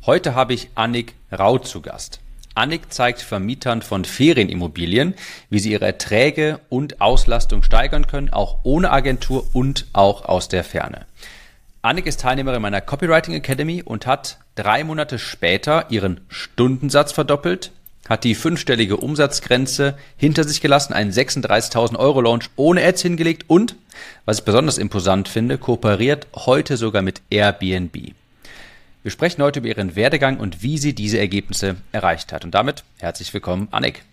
Heute habe ich Annik Rau zu Gast. Annik zeigt Vermietern von Ferienimmobilien, wie sie ihre Erträge und Auslastung steigern können, auch ohne Agentur und auch aus der Ferne. Annik ist Teilnehmerin meiner Copywriting Academy und hat 3 Monate später ihren Stundensatz verdoppelt, hat die 5-stellige Umsatzgrenze hinter sich gelassen, einen 36.000 € Launch ohne Ads hingelegt und, was ich besonders imposant finde, kooperiert heute sogar mit Airbnb. Wir sprechen heute über ihren Werdegang und wie sie diese Ergebnisse erreicht hat. Und damit herzlich willkommen, Annik.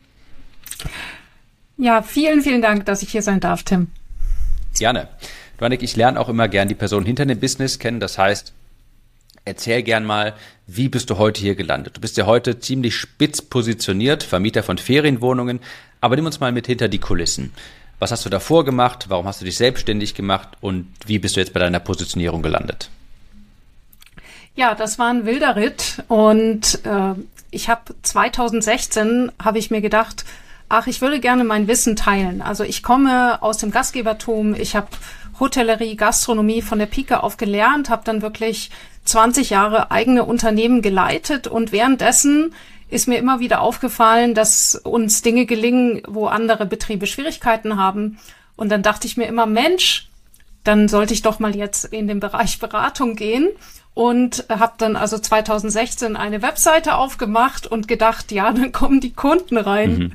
Ja, vielen, vielen Dank, dass ich hier sein darf, Tim. Gerne. Du, Annik, ich lerne auch immer gern die Person hinter dem Business kennen. Das heißt, erzähl gern mal, wie bist du heute hier gelandet? Du bist ja heute ziemlich spitz positioniert, Vermieter von Ferienwohnungen. Aber nimm uns mal mit hinter die Kulissen. Was hast du davor gemacht? Warum hast du dich selbstständig gemacht? Und wie bist du jetzt bei deiner Positionierung gelandet? Ja, das war ein wilder Ritt und ich habe 2016 habe ich mir gedacht, ich würde gerne mein Wissen teilen. Also ich komme aus dem Gastgebertum, ich habe Hotellerie, Gastronomie von der Pike auf gelernt, habe dann wirklich 20 Jahre eigene Unternehmen geleitet und währenddessen ist mir immer wieder aufgefallen, dass uns Dinge gelingen, wo andere Betriebe Schwierigkeiten haben. Und dann dachte ich mir immer, Mensch, dann sollte ich doch mal jetzt in den Bereich Beratung gehen. Und habe dann also 2016 eine Webseite aufgemacht und gedacht, ja, dann kommen die Kunden rein.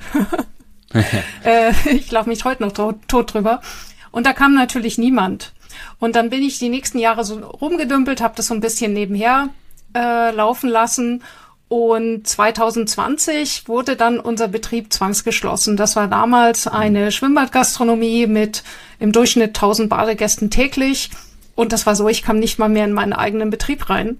Ich lache mich heute noch tot drüber. Und da kam natürlich niemand. Und dann bin ich die nächsten Jahre so rumgedümpelt, habe das so ein bisschen nebenher laufen lassen. Und 2020 wurde dann unser Betrieb zwangsgeschlossen. Das war damals eine Schwimmbadgastronomie mit im Durchschnitt 1000 Badegästen täglich. Und das war so, ich kam nicht mal mehr in meinen eigenen Betrieb rein.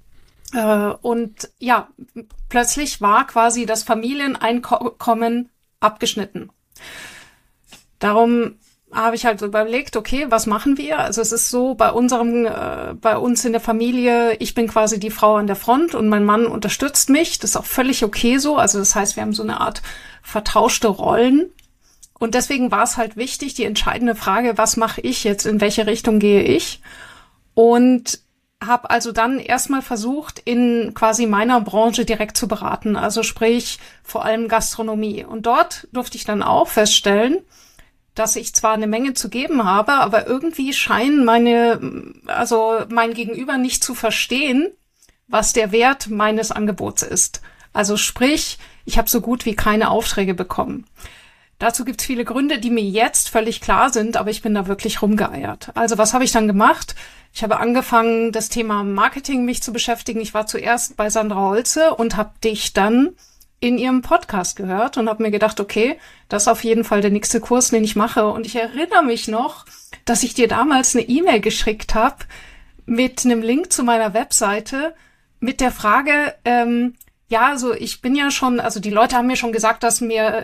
Und ja, plötzlich war quasi das Familieneinkommen abgeschnitten. Darum habe ich halt überlegt, okay, was machen wir? Also es ist so, bei uns in der Familie, ich bin quasi die Frau an der Front und mein Mann unterstützt mich. Das ist auch völlig okay so. Also das heißt, wir haben so eine Art vertauschte Rollen. Und deswegen war es halt wichtig, die entscheidende Frage, was mache ich jetzt, in welche Richtung gehe ich? Und habe also dann erstmal versucht, in quasi meiner Branche direkt zu beraten, also sprich vor allem Gastronomie. Und dort durfte ich dann auch feststellen, dass ich zwar eine Menge zu geben habe, aber irgendwie scheinen mein Gegenüber nicht zu verstehen, was der Wert meines Angebots ist. Also sprich, ich habe so gut wie keine Aufträge bekommen. Dazu gibt's viele Gründe, die mir jetzt völlig klar sind, aber ich bin da wirklich rumgeeiert. Also was habe ich dann gemacht? Ich habe angefangen, das Thema Marketing mich zu beschäftigen. Ich war zuerst bei Sandra Holze und habe dich dann in ihrem Podcast gehört und habe mir gedacht, okay, das ist auf jeden Fall der nächste Kurs, den ich mache. Und ich erinnere mich noch, dass ich dir damals eine E-Mail geschickt habe mit einem Link zu meiner Webseite mit der Frage, ja, also ich bin ja schon, also die Leute haben mir schon gesagt, dass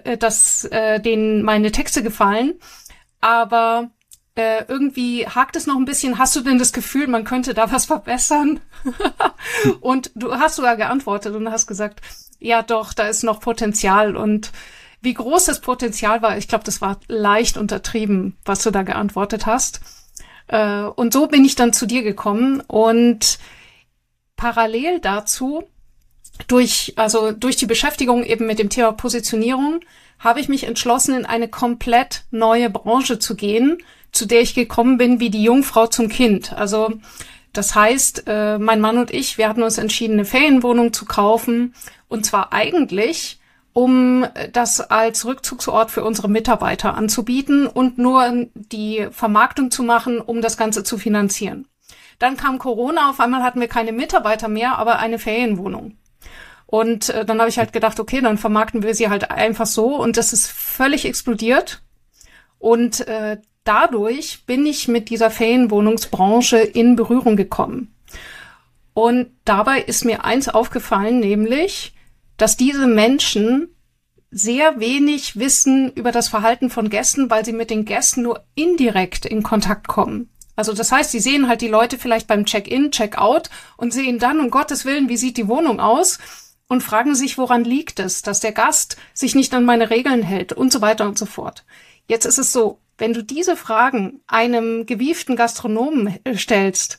denen meine Texte gefallen, aber irgendwie hakt es noch ein bisschen. Hast du denn das Gefühl, man könnte da was verbessern? Und du hast sogar geantwortet und hast gesagt, ja doch, da ist noch Potenzial. Und wie groß das Potenzial war, ich glaube, das war leicht untertrieben, was du da geantwortet hast. Und so bin ich dann zu dir gekommen und parallel dazu durch die Beschäftigung eben mit dem Thema Positionierung habe ich mich entschlossen, in eine komplett neue Branche zu gehen, zu der ich gekommen bin wie die Jungfrau zum Kind. Also das heißt, mein Mann und ich, wir hatten uns entschieden, eine Ferienwohnung zu kaufen und zwar eigentlich, um das als Rückzugsort für unsere Mitarbeiter anzubieten und nur die Vermarktung zu machen, um das Ganze zu finanzieren. Dann kam Corona, auf einmal hatten wir keine Mitarbeiter mehr, aber eine Ferienwohnung. Und dann habe ich halt gedacht, okay, dann vermarkten wir sie halt einfach so. Und das ist völlig explodiert. Und dadurch bin ich mit dieser Ferienwohnungsbranche in Berührung gekommen. Und dabei ist mir eins aufgefallen, nämlich, dass diese Menschen sehr wenig wissen über das Verhalten von Gästen, weil sie mit den Gästen nur indirekt in Kontakt kommen. Also das heißt, sie sehen halt die Leute vielleicht beim Check-in, Check-out und sehen dann, um Gottes Willen, wie sieht die Wohnung aus? Und fragen sich, woran liegt es, dass der Gast sich nicht an meine Regeln hält und so weiter und so fort. Jetzt ist es so, wenn du diese Fragen einem gewieften Gastronomen stellst,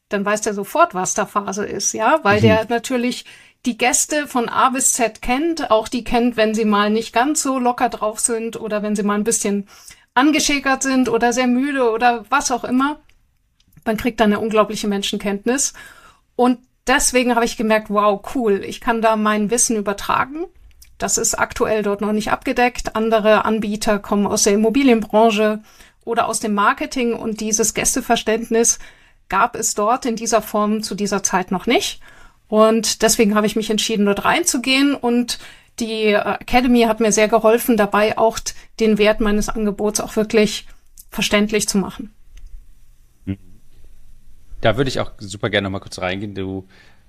dann weiß der sofort, was da Phase ist, ja, weil der natürlich die Gäste von A bis Z kennt, auch die kennt, wenn sie mal nicht ganz so locker drauf sind oder wenn sie mal ein bisschen angeschäkert sind oder sehr müde oder was auch immer. Man kriegt dann eine unglaubliche Menschenkenntnis. Und deswegen habe ich gemerkt, wow, cool, ich kann da mein Wissen übertragen. Das ist aktuell dort noch nicht abgedeckt. Andere Anbieter kommen aus der Immobilienbranche oder aus dem Marketing und dieses Gästeverständnis gab es dort in dieser Form zu dieser Zeit noch nicht. Und deswegen habe ich mich entschieden, dort reinzugehen und die Academy hat mir sehr geholfen, dabei auch den Wert meines Angebots auch wirklich verständlich zu machen. Da würde ich auch super gerne noch mal kurz reingehen. Du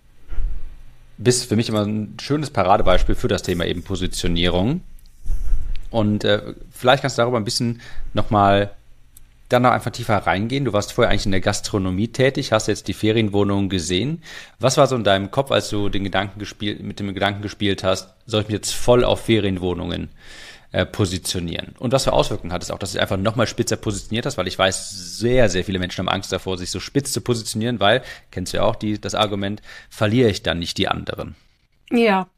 bist für mich immer ein schönes Paradebeispiel für das Thema eben Positionierung. Und vielleicht kannst du darüber ein bisschen nochmal dann noch einfach tiefer reingehen. Du warst vorher eigentlich in der Gastronomie tätig, hast jetzt die Ferienwohnungen gesehen. Was war so in deinem Kopf, als du mit dem Gedanken gespielt hast, soll ich mich jetzt voll auf Ferienwohnungen positionieren? Und was für Auswirkungen hat es auch, dass du einfach nochmal spitzer positioniert hast? Weil ich weiß, sehr, sehr viele Menschen haben Angst davor, sich so spitz zu positionieren, weil, kennst du ja auch das Argument, verliere ich dann nicht die anderen? Ja.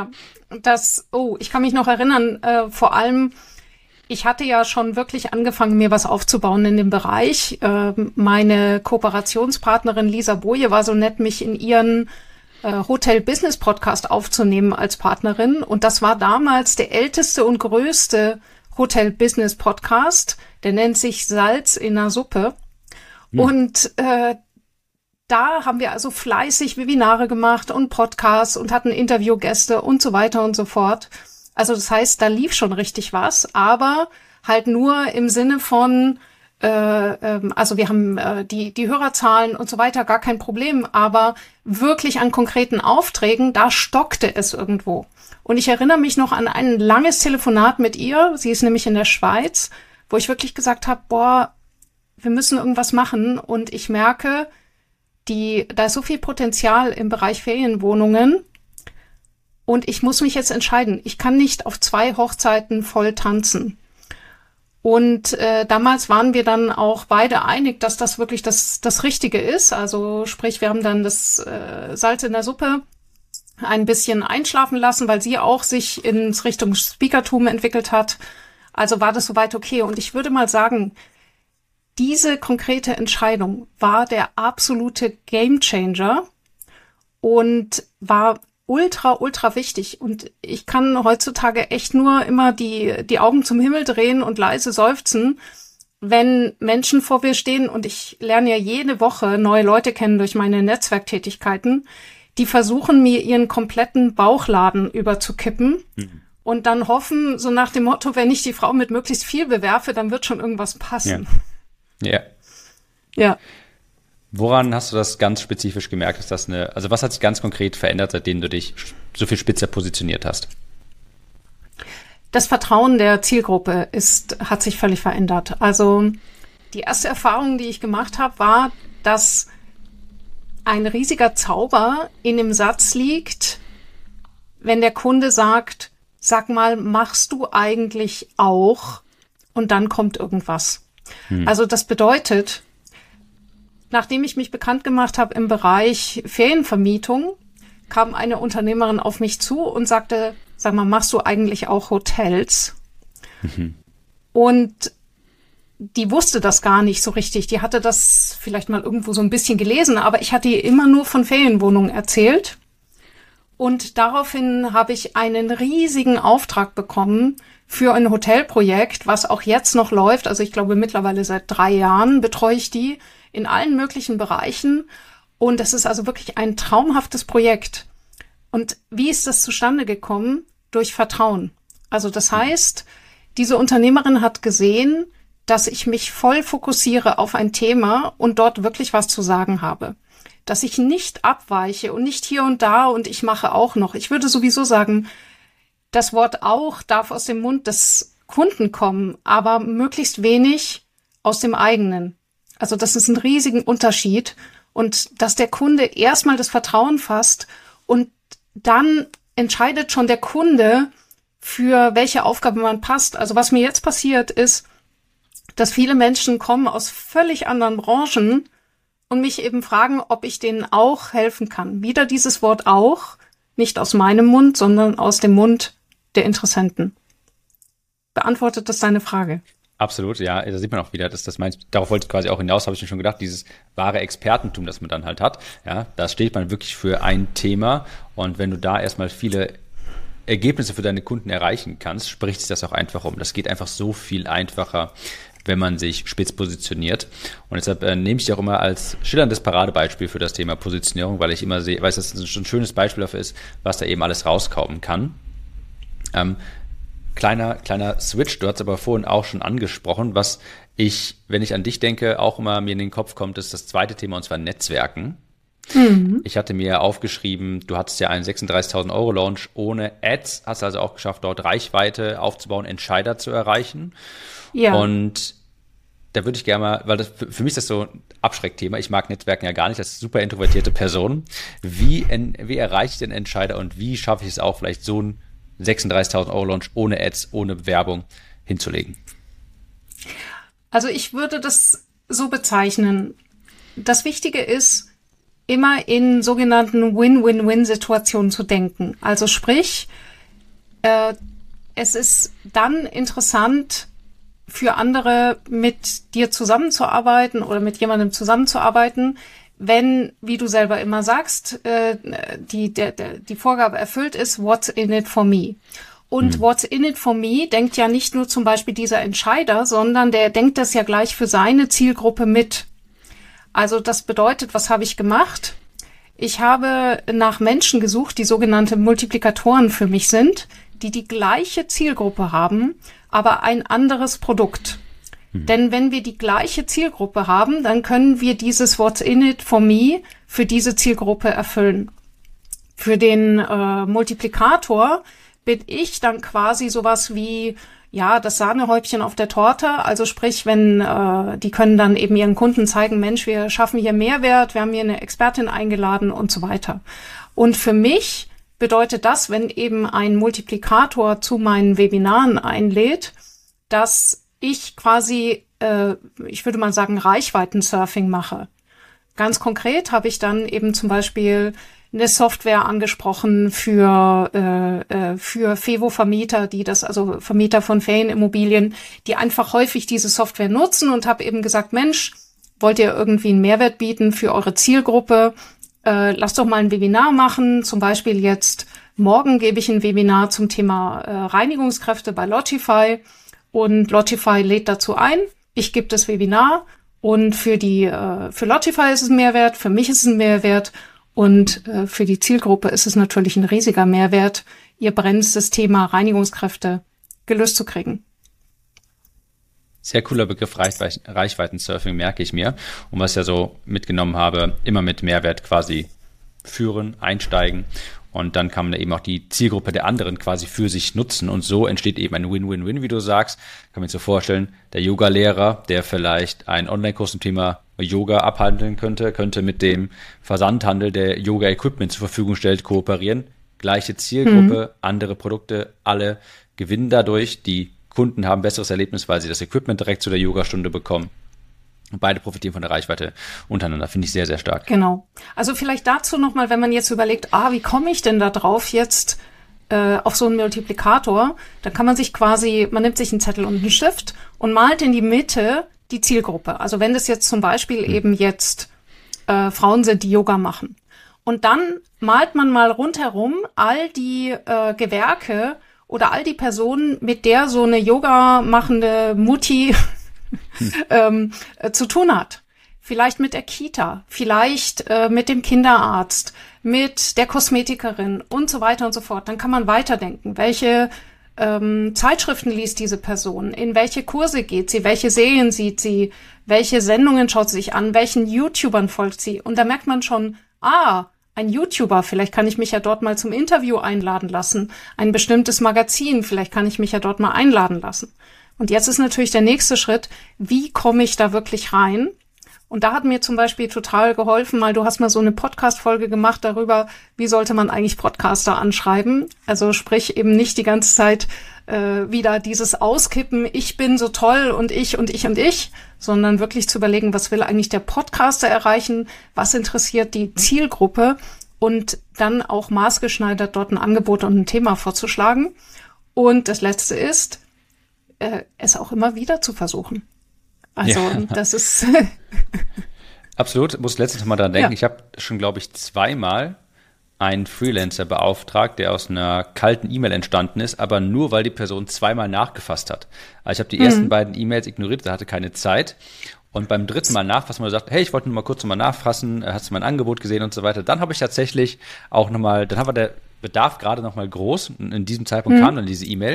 Ich kann mich noch erinnern, vor allem, ich hatte ja schon wirklich angefangen, mir was aufzubauen in dem Bereich. Meine Kooperationspartnerin Lisa Boje war so nett, mich in ihren Hotel-Business-Podcast aufzunehmen als Partnerin. Und das war damals der älteste und größte Hotel-Business-Podcast. Der nennt sich Salz in der Suppe. Und da haben wir also fleißig Webinare gemacht und Podcasts und hatten Interviewgäste und so weiter und so fort. Also das heißt, da lief schon richtig was, aber halt nur im Sinne von, also wir haben die Hörerzahlen und so weiter, gar kein Problem, aber wirklich an konkreten Aufträgen, da stockte es irgendwo. Und ich erinnere mich noch an ein langes Telefonat mit ihr, sie ist nämlich in der Schweiz, wo ich wirklich gesagt habe, boah, wir müssen irgendwas machen und ich merke, da ist so viel Potenzial im Bereich Ferienwohnungen. Und ich muss mich jetzt entscheiden. Ich kann nicht auf 2 Hochzeiten voll tanzen. Und damals waren wir dann auch beide einig, dass das wirklich das Richtige ist. Also sprich, wir haben dann das Salz in der Suppe ein bisschen einschlafen lassen, weil sie auch sich ins Richtung Speakertum entwickelt hat. Also war das soweit okay. Und ich würde mal sagen, diese konkrete Entscheidung war der absolute Gamechanger und war ultra, ultra wichtig. Und ich kann heutzutage echt nur immer die Augen zum Himmel drehen und leise seufzen, wenn Menschen vor mir stehen. Und ich lerne ja jede Woche neue Leute kennen durch meine Netzwerktätigkeiten, die versuchen, mir ihren kompletten Bauchladen überzukippen und dann hoffen, so nach dem Motto, wenn ich die Frau mit möglichst viel bewerfe, dann wird schon irgendwas passen. Ja. Woran hast du das ganz spezifisch gemerkt? Also was hat sich ganz konkret verändert, seitdem du dich so viel spitzer positioniert hast? Das Vertrauen der Zielgruppe hat sich völlig verändert. Also die erste Erfahrung, die ich gemacht habe, war, dass ein riesiger Zauber in dem Satz liegt, wenn der Kunde sagt, sag mal, machst du eigentlich auch? Und dann kommt irgendwas. Also das bedeutet, nachdem ich mich bekannt gemacht habe im Bereich Ferienvermietung, kam eine Unternehmerin auf mich zu und sagte, sag mal, machst du eigentlich auch Hotels? Und die wusste das gar nicht so richtig. Die hatte das vielleicht mal irgendwo so ein bisschen gelesen, aber ich hatte ihr immer nur von Ferienwohnungen erzählt. Und daraufhin habe ich einen riesigen Auftrag bekommen für ein Hotelprojekt, was auch jetzt noch läuft. Also ich glaube, mittlerweile seit 3 Jahren betreue ich die in allen möglichen Bereichen. Und das ist also wirklich ein traumhaftes Projekt. Und wie ist das zustande gekommen? Durch Vertrauen. Also das heißt, diese Unternehmerin hat gesehen, dass ich mich voll fokussiere auf ein Thema und dort wirklich was zu sagen habe. Dass ich nicht abweiche und nicht hier und da und ich mache auch noch. Ich würde sowieso sagen, das Wort auch darf aus dem Mund des Kunden kommen, aber möglichst wenig aus dem eigenen. Also das ist ein riesigen Unterschied. Und dass der Kunde erstmal das Vertrauen fasst und dann entscheidet schon der Kunde, für welche Aufgabe man passt. Also was mir jetzt passiert ist, dass viele Menschen kommen aus völlig anderen Branchen und mich eben fragen, ob ich denen auch helfen kann. Wieder dieses Wort auch, nicht aus meinem Mund, sondern aus dem Mund der Interessenten. Beantwortet das deine Frage? Absolut, ja, da sieht man auch wieder, dass das meinst, darauf wollte ich quasi auch hinaus, habe ich mir schon gedacht, dieses wahre Expertentum, das man dann halt hat, ja, da steht man wirklich für ein Thema und wenn du da erstmal viele Ergebnisse für deine Kunden erreichen kannst, spricht sich das auch einfach um. Das geht einfach so viel einfacher, wenn man sich spitz positioniert. Und deshalb nehme ich die auch immer als schillerndes Paradebeispiel für das Thema Positionierung, weil ich immer weiß, dass es ein schönes Beispiel dafür ist, was da eben alles rauskommen kann. Kleiner Switch, du hast aber vorhin auch schon angesprochen, was wenn ich an dich denke, auch immer mir in den Kopf kommt, ist das zweite Thema, und zwar Netzwerken. Ich hatte mir aufgeschrieben, du hattest ja einen 36.000 € Launch ohne Ads, hast also auch geschafft, dort Reichweite aufzubauen, Entscheider zu erreichen. Ja. Und da würde ich gerne mal, weil das für mich ist das so ein Abschreckthema, ich mag Netzwerken ja gar nicht, das ist super introvertierte Person. Wie erreiche ich den Entscheider und wie schaffe ich es auch, vielleicht so einen 36.000 € Launch ohne Ads, ohne Werbung hinzulegen? Also ich würde das so bezeichnen. Das Wichtige ist, immer in sogenannten Win-Win-Win-Situationen zu denken. Also sprich, es ist dann interessant für andere mit dir zusammenzuarbeiten oder mit jemandem zusammenzuarbeiten, wenn, wie du selber immer sagst, die Vorgabe erfüllt ist, what's in it for me? Und what's in it for me denkt ja nicht nur zum Beispiel dieser Entscheider, sondern der denkt das ja gleich für seine Zielgruppe mit. Also das bedeutet, was habe ich gemacht? Ich habe nach Menschen gesucht, die sogenannte Multiplikatoren für mich sind, die gleiche Zielgruppe haben, aber ein anderes Produkt. Denn wenn wir die gleiche Zielgruppe haben, dann können wir dieses What's in it for me für diese Zielgruppe erfüllen. Für den Multiplikator bin ich dann quasi sowas wie das Sahnehäubchen auf der Torte, also sprich, wenn die können dann eben ihren Kunden zeigen, Mensch, wir schaffen hier Mehrwert, wir haben hier eine Expertin eingeladen und so weiter. Und für mich bedeutet das, wenn eben ein Multiplikator zu meinen Webinaren einlädt, dass ich quasi, ich würde mal sagen, Reichweitensurfing mache. Ganz konkret habe ich dann eben zum Beispiel eine Software angesprochen für FeWo-Vermieter, also Vermieter von Ferienimmobilien, die einfach häufig diese Software nutzen und habe eben gesagt, Mensch, wollt ihr irgendwie einen Mehrwert bieten für eure Zielgruppe? Lasst doch mal ein Webinar machen. Zum Beispiel jetzt morgen gebe ich ein Webinar zum Thema Reinigungskräfte bei Logify und Logify lädt dazu ein. Ich gebe das Webinar und für Logify ist es ein Mehrwert, für mich ist es ein Mehrwert. Und für die Zielgruppe ist es natürlich ein riesiger Mehrwert, ihr brennendes Thema Reinigungskräfte gelöst zu kriegen. Sehr cooler Begriff Reichweitensurfing, merke ich mir. Und was ich ja so mitgenommen habe, immer mit Mehrwert quasi führen, einsteigen. Und dann kann man eben auch die Zielgruppe der anderen quasi für sich nutzen. Und so entsteht eben ein Win-Win-Win, wie du sagst. Kann man sich so vorstellen, der Yoga-Lehrer, der vielleicht einen Online-Kurs zum Thema Yoga abhandeln könnte mit dem Versandhandel, der Yoga-Equipment zur Verfügung stellt, kooperieren. Gleiche Zielgruppe, andere Produkte, alle gewinnen dadurch. Die Kunden haben besseres Erlebnis, weil sie das Equipment direkt zu der Yogastunde bekommen. Und beide profitieren von der Reichweite untereinander. Finde ich sehr, sehr stark. Genau. Also vielleicht dazu nochmal, wenn man jetzt überlegt, wie komme ich denn da drauf jetzt auf so einen Multiplikator? Dann kann man man nimmt sich einen Zettel und einen Stift und malt in die Mitte die Zielgruppe. Also wenn das jetzt zum Beispiel eben jetzt Frauen sind, die Yoga machen. Und dann malt man mal rundherum all die Gewerke oder all die Personen, mit der so eine Yoga machende Mutti zu tun hat. Vielleicht mit der Kita, vielleicht mit dem Kinderarzt, mit der Kosmetikerin und so weiter und so fort. Dann kann man weiterdenken. Welche Zeitschriften liest diese Person? In welche Kurse geht sie? Welche Serien sieht sie? Welche Sendungen schaut sie sich an? Welchen YouTubern folgt sie? Und da merkt man schon, ein YouTuber, vielleicht kann ich mich ja dort mal zum Interview einladen lassen. Ein bestimmtes Magazin, vielleicht kann ich mich ja dort mal einladen lassen. Und jetzt ist natürlich der nächste Schritt, wie komme ich da wirklich rein? Und da hat mir zum Beispiel total geholfen, mal du hast mal so eine Podcast-Folge gemacht darüber, wie sollte man eigentlich Podcaster anschreiben. Also sprich eben nicht die ganze Zeit wieder dieses Auskippen, ich bin so toll und ich und ich und ich, sondern wirklich zu überlegen, was will eigentlich der Podcaster erreichen, was interessiert die Zielgruppe und dann auch maßgeschneidert dort ein Angebot und ein Thema vorzuschlagen. Und das Letzte ist, es auch immer wieder zu versuchen. Also das ist... Absolut, muss letztens mal dran denken. Ja. Ich habe schon, glaube ich, 2-mal einen Freelancer beauftragt, der aus einer kalten E-Mail entstanden ist, aber nur, weil die Person 2-mal nachgefasst hat. Also ich habe die ersten beiden E-Mails ignoriert, da hatte keine Zeit. Und beim 3. Mal nachfassen, mal gesagt, hey, ich wollte nur mal kurz nochmal nachfassen, hast du mein Angebot gesehen und so weiter. Dann habe ich tatsächlich auch nochmal, dann war der Bedarf gerade nochmal groß. Und in diesem Zeitpunkt kam dann diese E-Mail.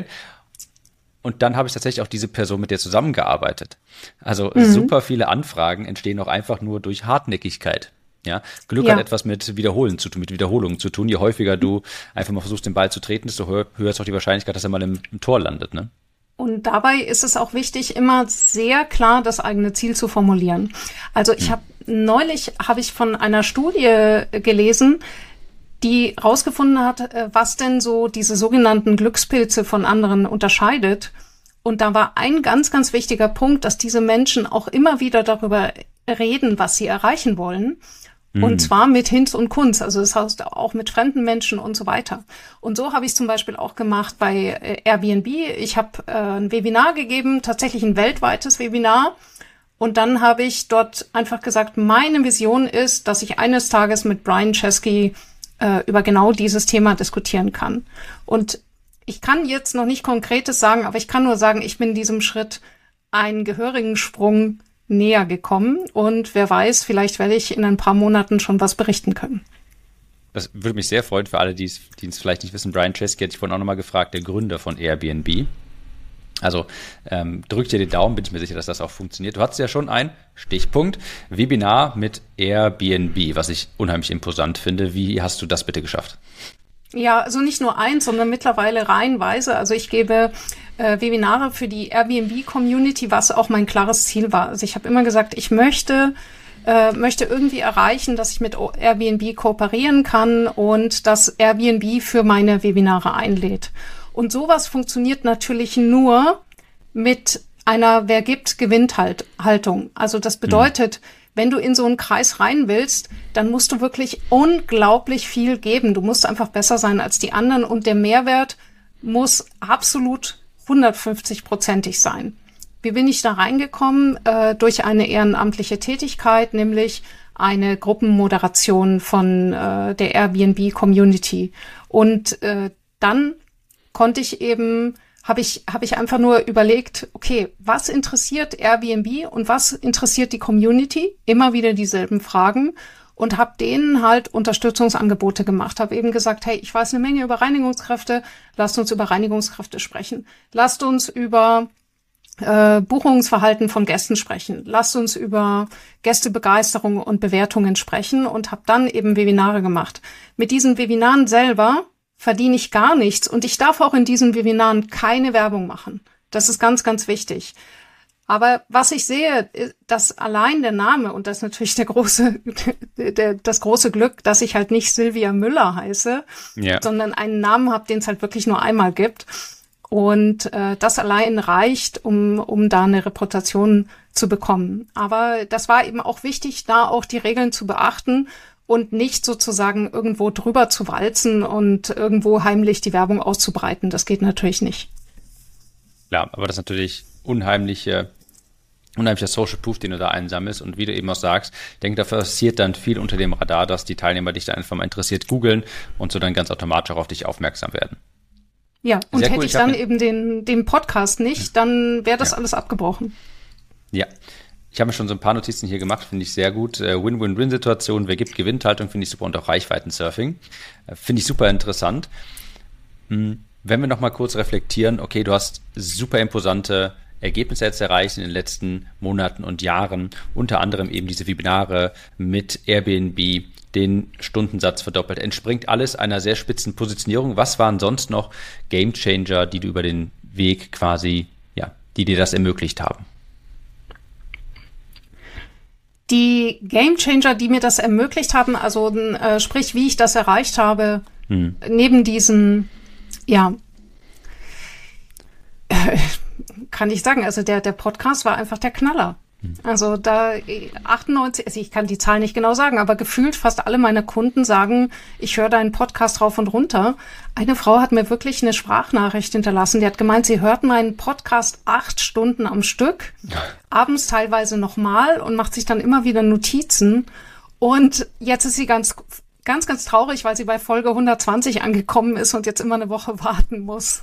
Und dann habe ich tatsächlich auch diese Person mit der zusammengearbeitet. Also super viele Anfragen entstehen auch einfach nur durch Hartnäckigkeit. Ja, Glück hat etwas mit Wiederholen zu tun, mit Wiederholungen zu tun. Je häufiger du einfach mal versuchst, den Ball zu treten, desto höher ist auch die Wahrscheinlichkeit, dass er mal im Tor landet, ne? Und dabei ist es auch wichtig, immer sehr klar das eigene Ziel zu formulieren. Also neulich habe ich von einer Studie gelesen, die rausgefunden hat, was denn so diese sogenannten Glückspilze von anderen unterscheidet. Und da war ein ganz, ganz wichtiger Punkt, dass diese Menschen auch immer wieder darüber reden, was sie erreichen wollen. Und zwar mit Hinz und Kunz, also das heißt auch mit fremden Menschen und so weiter. Und so habe ich es zum Beispiel auch gemacht bei Airbnb. Ich habe ein Webinar gegeben, tatsächlich ein weltweites Webinar. Und dann habe ich dort einfach gesagt, meine Vision ist, dass ich eines Tages mit Brian Chesky über genau dieses Thema diskutieren kann. Und ich kann jetzt noch nicht Konkretes sagen, aber ich kann nur sagen, ich bin diesem Schritt einen gehörigen Sprung näher gekommen und wer weiß, vielleicht werde ich in ein paar Monaten schon was berichten können. Das würde mich sehr freuen für alle, die es vielleicht nicht wissen. Brian Chesky hat sich vorhin auch nochmal gefragt, der Gründer von Airbnb. Also drück dir den Daumen, bin ich mir sicher, dass das auch funktioniert. Du hattest ja schon ein Stichpunkt, Webinar mit Airbnb, was ich unheimlich imposant finde. Wie hast du das bitte geschafft? Ja, also nicht nur eins, sondern mittlerweile reihenweise. Also ich gebe Webinare für die Airbnb-Community, was auch mein klares Ziel war. Also ich habe immer gesagt, ich möchte irgendwie erreichen, dass ich mit Airbnb kooperieren kann und dass Airbnb für meine Webinare einlädt. Und sowas funktioniert natürlich nur mit einer Wer gibt, gewinnt Haltung. Also das bedeutet, wenn du in so einen Kreis rein willst, dann musst du wirklich unglaublich viel geben. Du musst einfach besser sein als die anderen und der Mehrwert muss absolut 150%ig sein. Wie bin ich da reingekommen? Durch eine ehrenamtliche Tätigkeit, nämlich eine Gruppenmoderation von der Airbnb-Community. Und dann konnte ich eben, habe ich einfach nur überlegt, okay, was interessiert Airbnb und was interessiert die Community? Immer wieder dieselben Fragen und habe denen halt Unterstützungsangebote gemacht. Habe eben gesagt, hey, ich weiß eine Menge über Reinigungskräfte, lasst uns über Reinigungskräfte sprechen. Lasst uns über Buchungsverhalten von Gästen sprechen. Lasst uns über Gästebegeisterung und Bewertungen sprechen und habe dann eben Webinare gemacht. Mit diesen Webinaren selber verdiene ich gar nichts und ich darf auch in diesen Webinaren keine Werbung machen. Das ist ganz, ganz wichtig. Aber was ich sehe, dass allein der Name, und das ist natürlich das große Glück, dass ich halt nicht Silvia Müller heiße, sondern einen Namen habe, den es halt wirklich nur einmal gibt. Und das allein reicht, um da eine Reputation zu bekommen. Aber das war eben auch wichtig, da auch die Regeln zu beachten und nicht sozusagen irgendwo drüber zu walzen und irgendwo heimlich die Werbung auszubreiten. Das geht natürlich nicht. Klar, aber das ist natürlich unheimlicher Social Proof, den du da einsammelst. Und wie du eben auch sagst, ich denke, da passiert dann viel unter dem Radar, dass die Teilnehmer dich da einfach mal interessiert googeln und so dann ganz automatisch auch auf dich aufmerksam werden. Ja, und sehr hätte cool. Ich dann eben den Podcast nicht, dann wäre das alles abgebrochen. Ja, ich habe mir schon so ein paar Notizen hier gemacht, finde ich sehr gut. Win-Win-Win-Situation, wer gibt, gewinnt Haltung, finde ich super und auch Reichweiten-Surfing. Finde ich super interessant. Wenn wir nochmal kurz reflektieren, okay, du hast super imposante Ergebnisse jetzt erreicht in den letzten Monaten und Jahren, unter anderem eben diese Webinare mit Airbnb, den Stundensatz verdoppelt, entspringt alles einer sehr spitzen Positionierung. Was waren sonst noch Gamechanger, die du über den Weg quasi, die dir das ermöglicht haben? die Gamechanger, die mir das ermöglicht haben, also sprich, wie ich das erreicht habe, neben diesen, kann ich sagen, also der Podcast war einfach der Knaller. Also da 98, also ich kann die Zahl nicht genau sagen, aber gefühlt fast alle meine Kunden sagen, ich höre deinen Podcast rauf und runter. Eine Frau hat mir wirklich eine Sprachnachricht hinterlassen, die hat gemeint, sie hört meinen Podcast 8 Stunden am Stück, abends teilweise nochmal und macht sich dann immer wieder Notizen. Und jetzt ist sie ganz traurig, weil sie bei Folge 120 angekommen ist und jetzt immer eine Woche warten muss.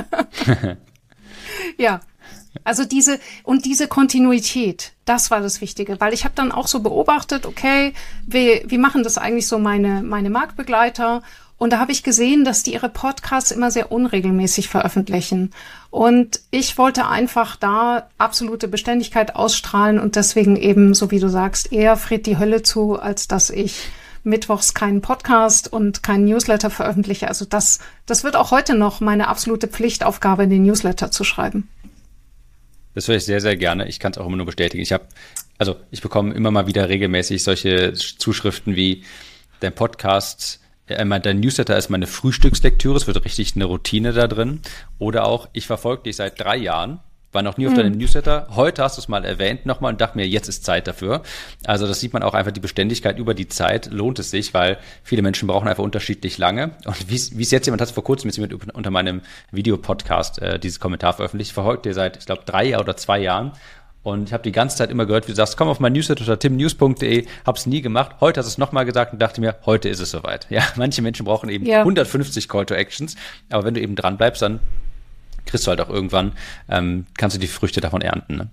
Ja. Also diese Kontinuität, das war das Wichtige, weil ich habe dann auch so beobachtet, okay, wie machen das eigentlich so meine Marktbegleiter? Und da habe ich gesehen, dass die ihre Podcasts immer sehr unregelmäßig veröffentlichen. Und ich wollte einfach da absolute Beständigkeit ausstrahlen und deswegen eben, so wie du sagst, eher friert die Hölle zu, als dass ich mittwochs keinen Podcast und keinen Newsletter veröffentliche. Also das wird auch heute noch meine absolute Pflichtaufgabe, den Newsletter zu schreiben. Das höre ich sehr, sehr gerne. Ich kann es auch immer nur bestätigen. Ich bekomme immer mal wieder regelmäßig solche Zuschriften wie dein Podcast, dein Newsletter ist meine Frühstückslektüre, es wird richtig eine Routine da drin. Oder auch, ich verfolge dich seit 3 Jahren, war noch nie auf deinem Newsletter. Heute hast du es mal erwähnt nochmal und dachte mir, jetzt ist Zeit dafür. Also das sieht man auch einfach, die Beständigkeit über die Zeit lohnt es sich, weil viele Menschen brauchen einfach unterschiedlich lange. Und wie es jetzt jemand hat, vor kurzem jetzt jemand unter meinem Videopodcast dieses Kommentar veröffentlicht, verfolgt ihr seit, ich glaube, 3 oder 2 Jahren. Und ich habe die ganze Zeit immer gehört, wie du sagst, komm auf mein Newsletter unter timnews.de, hab's nie gemacht. Heute hast du es nochmal gesagt und dachte mir, heute ist es soweit. Ja, manche Menschen brauchen eben 150 Call to Actions, aber wenn du eben dran bleibst, dann kriegst du halt auch irgendwann, kannst du die Früchte davon ernten. Ne?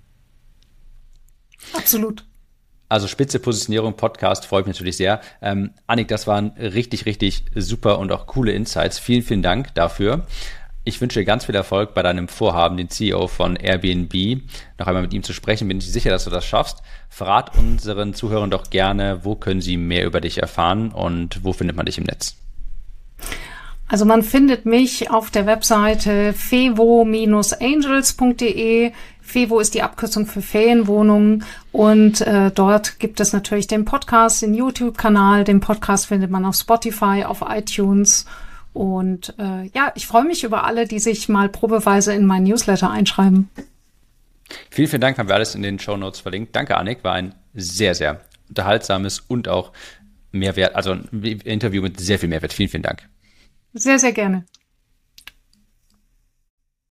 Absolut. Also spitze Positionierung, Podcast, freut mich natürlich sehr. Annik, das waren richtig, richtig super und auch coole Insights. Vielen, vielen Dank dafür. Ich wünsche dir ganz viel Erfolg bei deinem Vorhaben, den CEO von Airbnb, noch einmal mit ihm zu sprechen. Bin ich sicher, dass du das schaffst. Verrat unseren Zuhörern doch gerne, wo können sie mehr über dich erfahren und wo findet man dich im Netz? Also man findet mich auf der Webseite fevo-angels.de. Fevo ist die Abkürzung für Ferienwohnungen und dort gibt es natürlich den Podcast, den YouTube-Kanal. Den Podcast findet man auf Spotify, auf iTunes und ich freue mich über alle, die sich mal probeweise in meinen Newsletter einschreiben. Vielen, vielen Dank, haben wir alles in den Shownotes verlinkt. Danke, Annik, war ein sehr, sehr unterhaltsames und auch Mehrwert, also ein Interview mit sehr viel Mehrwert. Vielen, vielen Dank. Sehr, sehr gerne.